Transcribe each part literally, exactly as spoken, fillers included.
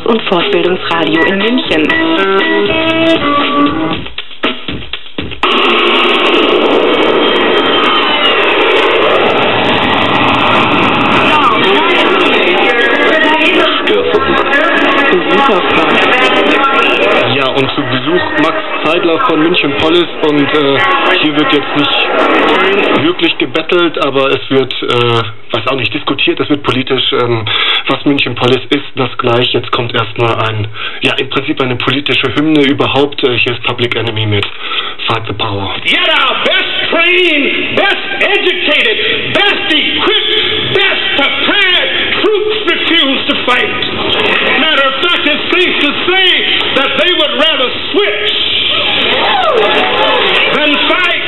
und Fortbildungsradio in München. Ja, und zu Besuch Max Zeidler von München Polis und äh, hier wird jetzt nicht wirklich gebettelt, aber es wird, äh, weiß auch nicht, diskutiert, es wird politisch, ähm, was München Polis ist, das gleich. Jetzt kommt erstmal ein, ja, im Prinzip eine politische Hymne überhaupt. Äh, hier ist Public Enemy mit Fight the Power. Yet our best trained, best educated, best equipped, best prepared troops refuse to fight. Matter of fact, it's safe to say that they would rather switch than fight.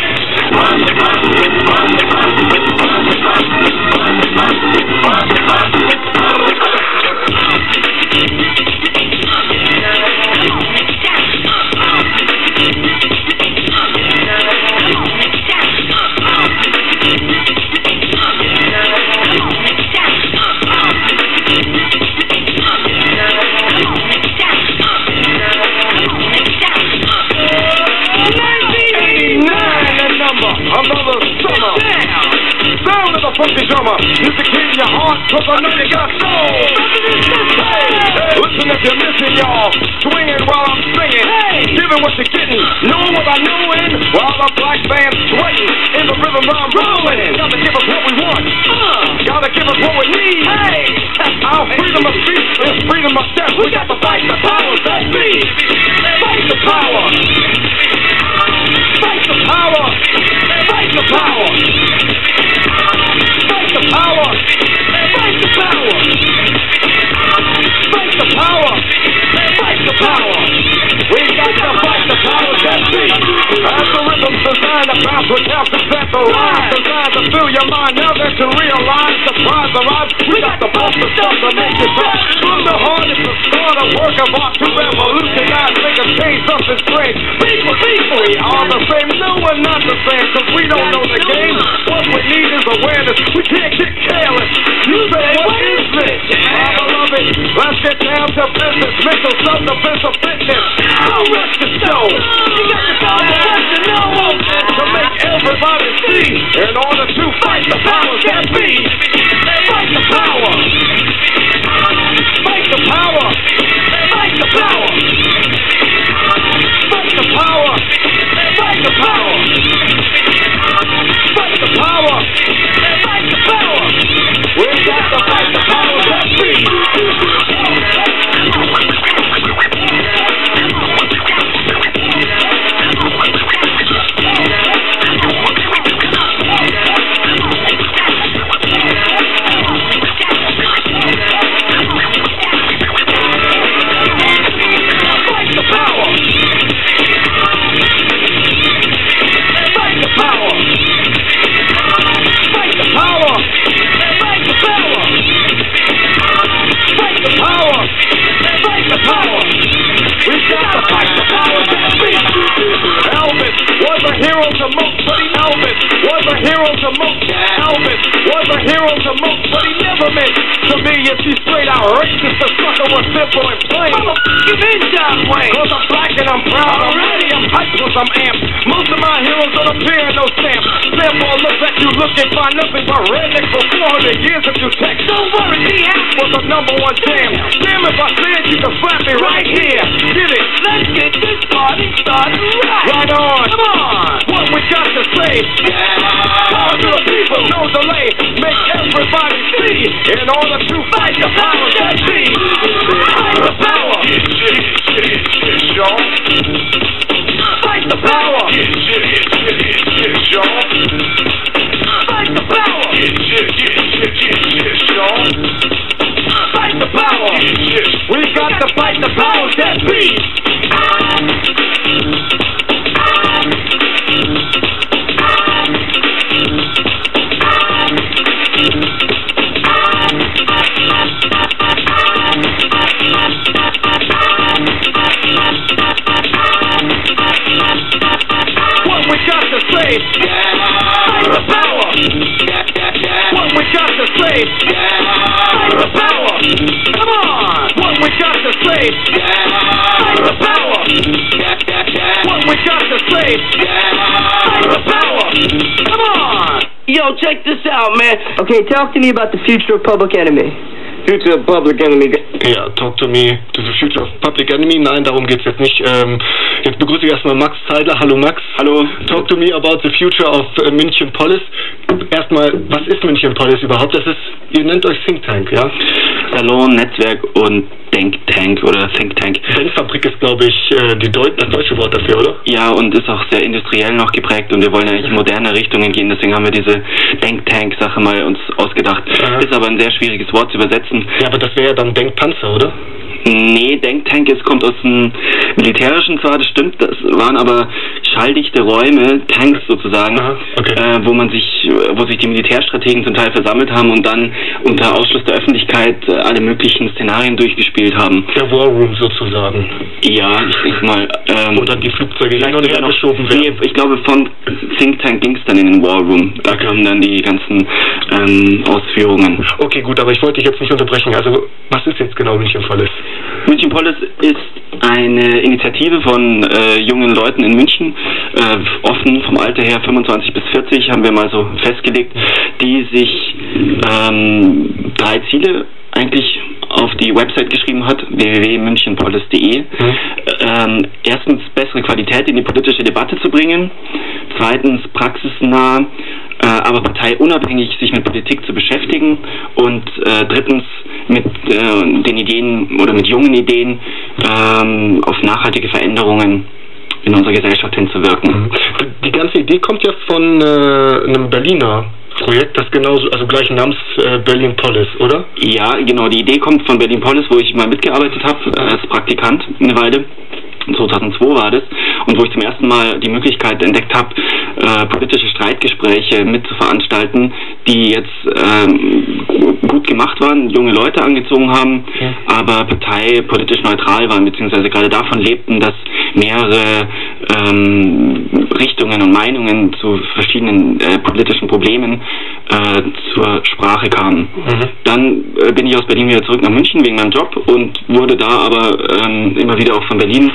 Another summer. Sound of the funky drummer. Music in your heart, cause I know you got soul. Hey, listen if you're missing, y'all. Swinging while I'm singing. Hey, giving what you're getting. Knowing what I'm knowing. While the black band's sweating. In the rhythm I'm rolling. Gotta give us what we want. Uh, gotta give us what we need. Hey, our freedom of speech is freedom of death. We got to fight the powers that be. Fight the power. Fight the power. Fight the power! Fight the power! Fight the power! Fight the power! Fight the power! We got to fight the power that be! As the rhythm's designed to bounce with help to set the line, designed to fill your mind now that you realize the prize arrives. We got to bust the stuff to make it right. From the heart is the start of work of art to revolutionize, make a change, something strange. People, people, we are the same, no one not the same, cause we don't know the game. What we need is awareness. We can't get careless. You say, what is this? I love it. Let's get down to business. Mental self-defense of fitness. Don't rush the show. You got to go to what you know to make everybody see. In order to fight the powers that be. Fight the power. Fight the power. Fight the power. Fight the power. Fight the power. Fight the power! Fight the power! We got to fight the power that be! Fight the power! Fight the power! Fight the power! Fight the power! Fight the power! Fight the power! We got to fight the power that be! Elvis was a hero to most, but he Elvis was a hero to most. Elvis was a hero to most, but he never meant to me. If she's straight out racist, the sucker was simple and plain. You mean John Wayne? Cause I'm black and I'm proud. Already I'm hyped cause I'm amped. Most of my heroes don't appear in no stamp. Therefore look at you looking find nothing but redneck for four hundred years if you text. Don't worry, D-Hack was the number one jam. Damn if I said you can slap me right here. Get it? Let's get this party started right. Right on. Come on. What we got to say? Yeah. Power to the people, no delay. Make everybody see. In order to fight the power that be. Fight the power. Fight the power. Fight the power. Fight the power. We got to fight the powers that be. What we got to say? Fight the power. What we got to say? Fight Fight the power. Come on. What we got to say. Fight the power. What we got to say. Fight the power. Come on. Yo, check this out, man. Okay, talk to me about the future of Public Enemy. Future of Public Enemy. Ja, talk to me to the future of Public Enemy. Nein, darum geht's jetzt nicht. Ähm, jetzt begrüße ich erstmal Max Zeidler. Hallo Max. Hallo. Talk to me about the future of äh, München Polis. Erstmal, was ist München Polis überhaupt? Das ist, ihr nennt euch Think Tank, ja? Salon, Netzwerk und Denktank oder Think Tank. Denkfabrik ist, glaube ich, äh, die Deu das deutsche Wort dafür, oder? Ja, und ist auch sehr industriell noch geprägt und wir wollen eigentlich in moderne Richtungen gehen, deswegen haben wir diese Denktank-Sache mal uns ausgedacht. Aha. Ist aber ein sehr schwieriges Wort zu übersetzen. Ja, aber das wäre ja dann Denkpanzer, oder? Nee, Denktank, es kommt aus dem Militärischen zwar, das stimmt, das waren aber schalldichte Räume, Tanks sozusagen, Aha, okay. äh, wo man sich, wo sich die Militärstrategen zum Teil versammelt haben und dann unter Ausschluss der Öffentlichkeit äh, alle möglichen Szenarien durchgespielt haben. Der War Room sozusagen. Ja, ich denke mal. Ähm, Wo dann die Flugzeuge hin vielleicht und her sogar noch- geschoben werden. Nee, ich glaube von Think Tank ging es dann in den War Room. Da kamen dann die ganzen ähm, Ausführungen. Okay, gut, aber ich wollte dich jetzt nicht unterbrechen. Also, was ist jetzt genau München Polis? München Polis ist eine Initiative von äh, jungen Leuten in München, äh, offen vom Alter her fünfundzwanzig bis vierzig, haben wir mal so festgelegt, die sich ähm, drei Ziele eigentlich auf die Website geschrieben hat, w w w punkt münchenpolis punkt de. Mhm. Ähm, erstens, bessere Qualität in die politische Debatte zu bringen. Zweitens, praxisnah, äh, aber parteiunabhängig sich mit Politik zu beschäftigen. Und äh, drittens, mit äh, den Ideen oder mit jungen Ideen ähm, auf nachhaltige Veränderungen in unserer Gesellschaft hinzuwirken. Die ganze Idee kommt ja von äh, einem Berliner Projekt, das genauso, also gleichen Namens äh, Berlin Polis, oder? Ja, genau, die Idee kommt von Berlin Polis, wo ich mal mitgearbeitet habe, äh, als Praktikant eine Weile. zweitausendzwei war das, und wo ich zum ersten Mal die Möglichkeit entdeckt habe, äh, politische Streitgespräche mitzuveranstalten, die jetzt ähm, gut gemacht waren, junge Leute angezogen haben, ja. aber parteipolitisch neutral waren, beziehungsweise gerade davon lebten, dass mehrere ähm, Richtungen und Meinungen zu verschiedenen äh, politischen Problemen äh, zur Sprache kamen. Mhm. Dann äh, bin ich aus Berlin wieder zurück nach München wegen meinem Job und wurde da aber ähm, immer wieder auch von Berlin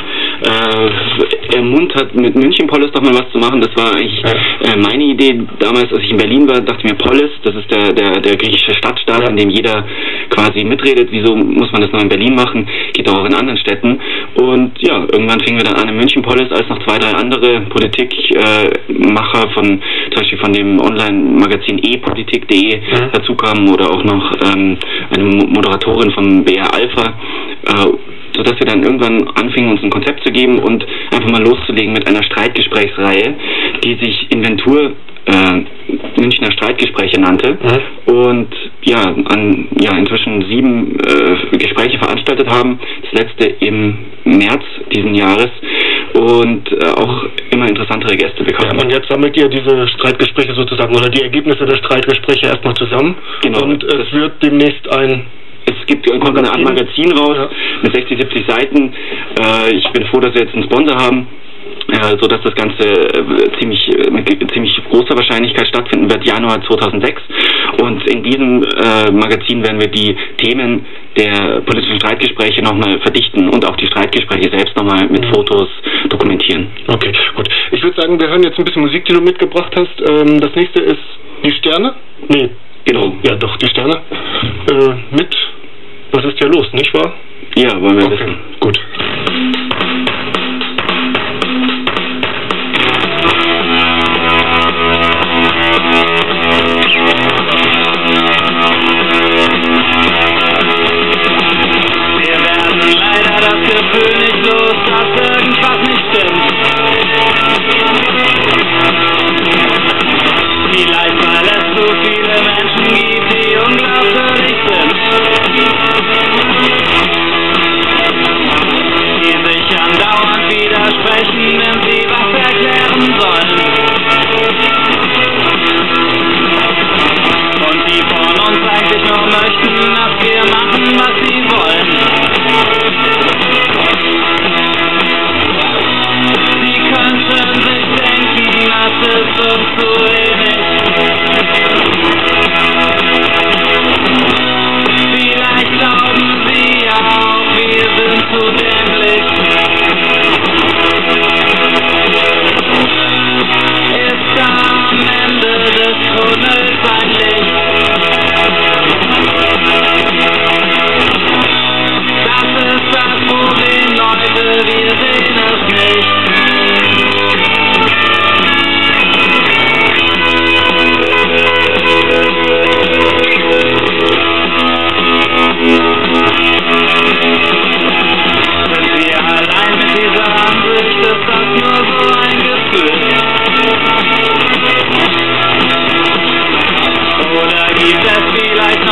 äh, ermuntert, mit München Polis doch mal was zu machen. Das war eigentlich äh, meine Idee. Damals, als ich in Berlin war, dachte ich mir, Polis, das ist der, der, der griechische Stadtstaat, ja. in dem jeder quasi mitredet. Wieso muss man das nur in Berlin machen? Geht auch in anderen Städten. Und ja, irgendwann fingen wir dann an in München Polis, als noch zwei, drei andere Politikmacher äh, von, zum Beispiel von dem Online-Magazin e politik punkt de mhm. dazu kamen oder auch noch ähm, eine Moderatorin vom B R Alpha, äh, sodass wir dann irgendwann anfingen, uns ein Konzept zu geben und einfach mal loszulegen mit einer Streitgesprächsreihe, die sich Inventur äh, Münchner Streitgespräche nannte, mhm. und ja, an, ja inzwischen sieben äh, Gespräche veranstaltet haben, das letzte im März diesen Jahres, und äh, auch immer interessantere Gäste bekommen. Ja, und jetzt sammelt ihr diese Streitgespräche sozusagen, oder die Ergebnisse der Streitgespräche erstmal zusammen, genau. Und es wird demnächst ein Es gibt, kommt eine Art Magazin raus, ja. mit sechzig, siebzig Seiten. Äh, ich bin froh, dass wir jetzt einen Sponsor haben, äh, sodass das Ganze äh, ziemlich, äh, mit ziemlich großer Wahrscheinlichkeit stattfinden wird, Januar zweitausendsechs. Und in diesem äh, Magazin werden wir die Themen der politischen Streitgespräche nochmal verdichten und auch die Streitgespräche selbst nochmal mit mhm. Fotos dokumentieren. Okay, gut. Ich würde sagen, wir hören jetzt ein bisschen Musik, die du mitgebracht hast. Ähm, das nächste ist Die Sterne? Nee. Genau. Ja, doch, Die Sterne. Äh, mit Was ist ja los, nicht wahr? Ja, wollen wir okay. wissen. Gut. Wir werden leider das Gefühl nicht los, dass irgendwas nicht stimmt. Vielleicht weil es zu viele Menschen gibt, die unglaubwürdig sind, die sich andauernd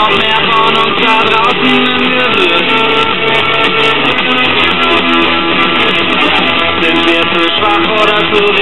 noch mehr von uns da draußen im Gewühl. Sind wir zu schwach oder zu